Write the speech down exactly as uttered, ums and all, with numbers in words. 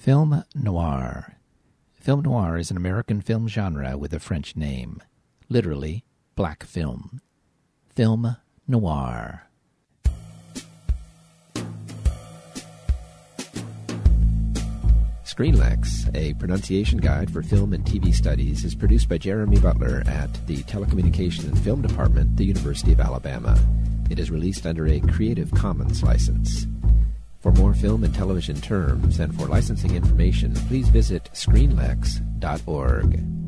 Film noir. Film noir is an American film genre with a French name. Literally, black film. Film noir. ScreenLex, a pronunciation guide for film and T V studies, is produced by Jeremy Butler at the Telecommunication and Film Department, the University of Alabama. It is released under a Creative Commons license. For more film and television terms and for licensing information, please visit screenlex dot org.